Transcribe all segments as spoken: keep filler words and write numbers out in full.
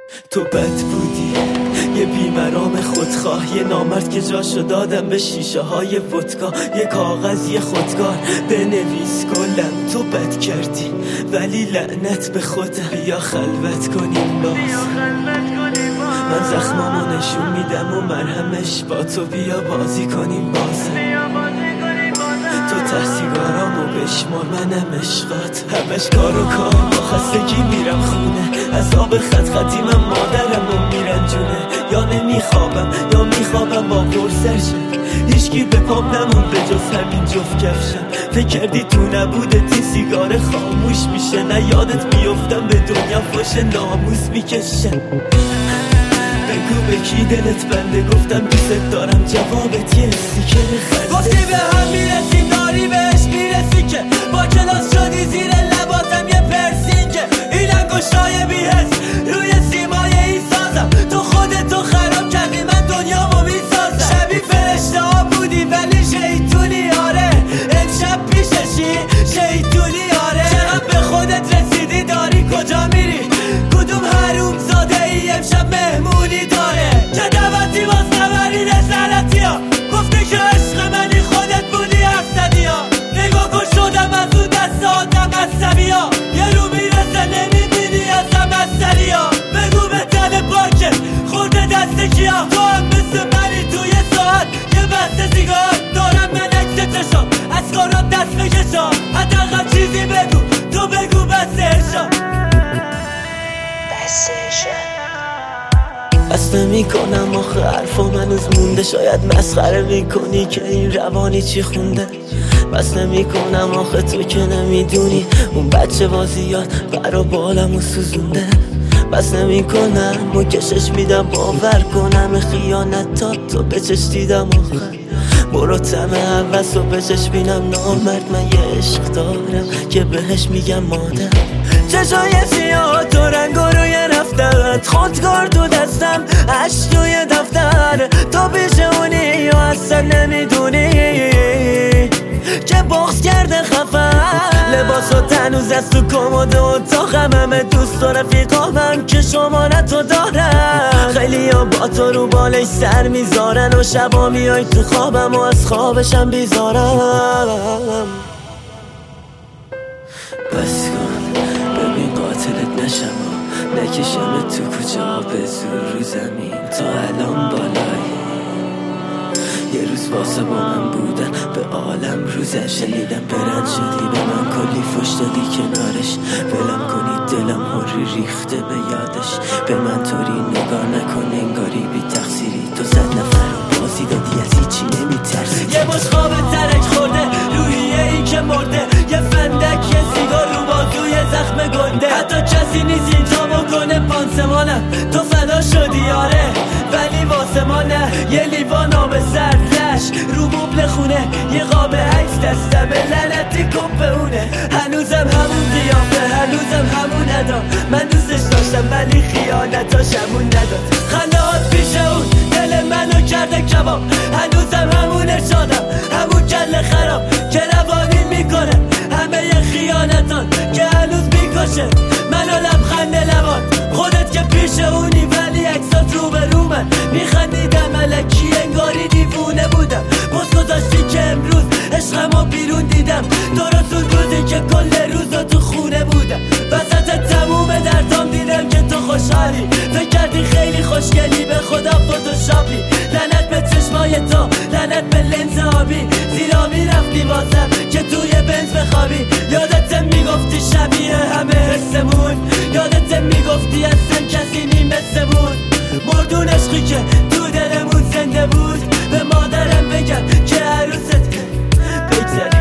تو بد بودی، یه بیمرام خودخواه، یه نامرد که جاشو دادم به شیشه های ودکا. یه کاغذ یه خودکار بنویس گلم، تو بد کردی ولی لعنت به خودم. بیا خلوت کنیم باز، من زخمامو نشون میدم و مرهمش با تو. بیا بازی کنیم باز، تو ته سیگارامو بشمار منم عشقات. همش کار و کار، با خستگی میرم خونه، از آب خط خطی من مادرم و میرنجونه. یا نمیخوابم یا میخوابم با پرسرشم، هیچکی به پام نمون به جز همین جفت کفشم. فکر کردی تو نبودت این سیگار خاموش میشه، نه یادت میفتم به دنیا فوش ناموس میکشم. بگو به کی دلت بنده، گفتم دوست دارم، جوابت یه استیکر خنده. گفتی به هم میرسی داری بهش میرسی که با کلاس شدی زیر لباتم یه پرسینگه. این انگشتای بی‌حس روی سیمای این سازم، تو خودتو خراب کردی من دنیامو میسازم. شبیه فرشته ها بودی ولی شیطونی آره، امشب پیششی شیطونی آره. چقدر به خودت رسیدی داری کجا میری، کدوم حروم زاده ای امشب مهمونی داره که دعوتی باز نبری نظرتی ها. گفتی که عشق منی خودت بودی افسدی ها، نگاه کن شدم از اون دست آدم عصبی ها. یه رو میرسه نمیبینی ازم اثری ها، بگو به تن پاکه خورده دست کیا. تو هم مثل منی توی ساعت یه بسته سیگار دارم، من عکس چشم از کارات دست بکشم. حداقل چیزی بگو، تو بگو بس ارشاد بس ارشاد. بس نمی کنم آخه حرفا منوز مونده، شاید مسخره میکنی که این روانی چی خونده. بس نمی کنم آخه تو که نمیدونی اون بچه بازیات برا بالمو سوزونده. بس نمی کنم و کشش میدم باور کنم خیانتات تو بچش دیدم آخه. برو تم حوث و بچش بینم نامرد، من یه عشق دارم که بهش میگم مادر. چشای سیاه تو رنگ روی رفتن، خودکار تو دستم اش توی دفتر. تو پیش اونی یا اصلا نمیدونی که بغض کرده خفن. لباس و تنوز از تو کمد و اتاقم، همه دوست و رفیقامم که شمارتو دارم. خیلی ها با تو رو بالش سر میذارن و شبا میای تو خوابم و از خوابشم بیزارم. بس کن ببین قاتلت نشم و نکشم تو کوچه به زور رو زمین. تو الان بالایی، یه روز واسه با من بودن به عالم روزش شنیدم برد شدی، به من کلی فش دادی کنارش. ولم کنی دلم هوری ریخته به یادش، به من طوری نگاه نکن انگاری بی تقصیری. تو صد نفر رو بازی دادی از هیچی نمیترسی. یه باش خواب ترک خورده روحیه ای که مرده، یه فندک یه سیگار رو بازوی زخم گنده. حتی کسی نیست اینجا بکنه پانسمانم، تو فدا شدی آره ولی واسه ما نه. یه لیوان آب سرد لش رو مبل خونه، یه قاب عکس دستمه لعنتی کپونه. هنوزم همون قیافه هنوزم همون ادا، من دوستش داشتم ولی خیانتاشمون نداد. خندهات پیش اون دل منو کرده کباب، هنوزم همون ارشادم همون کل خراب که روانی میکنه همه ی خیانتان که هنوز میکشه منو. لبخند لبات خودت که پیش اونی ولی عکسات رو به رو من میخندیدم الکی انگاری دیوونه بودم. بس گذاشتی که امروز عشقمو بیرون دیدم، درست اون روزی که کل روزا تو خونه بودم. وسط تموم دردام دیدم که تو خوشحالی، فکر کردی خیلی خوشگلی به خدا فتوشاپی. لعنت به چشمای تو لعنت به لنز آبی، زیرا میرفتی واسم که توی بنز بخوابی. یادت میگفتی شبیه همه حسمون، یادت میگفتی اصلا کسی نیم مثمون. مردون عشقی که تو دلمون زنده بود، به مادرم بگم که عروست بگذاری.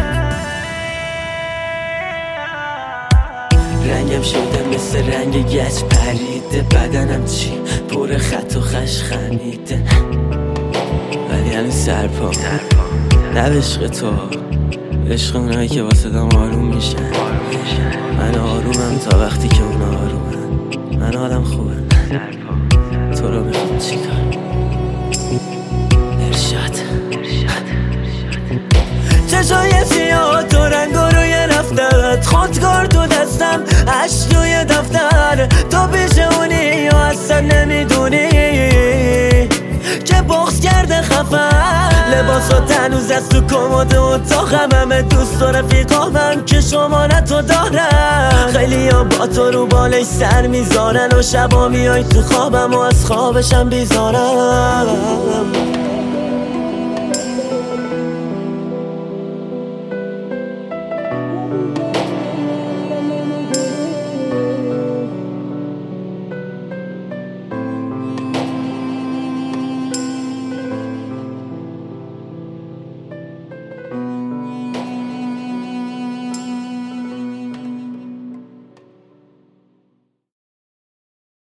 رنگم شده مثل رنگ گچ پریده، بدنم چی پر خط و خش خنیده، ولی هنوز سرپا نه عشق تو، عشق اونایی که واسه دام آروم میشن. من آرومم تا وقتی که اونا آرومن، من حالم خوبه. تو رو میخوام چی کار؟ ارشاد چشای سیاه تو رنگ روی رفتن، خودکار تو دستم اش توی دفتر. تو پیش اونی یا اصلا لباسات هنوز از تو کمد اتاقم، همه دوست و رفیقامم که شما تو دارم. خیلی ها با تو رو بالای سر میذارن و شبا میای تو خوابم و از خوابشم بیزارم.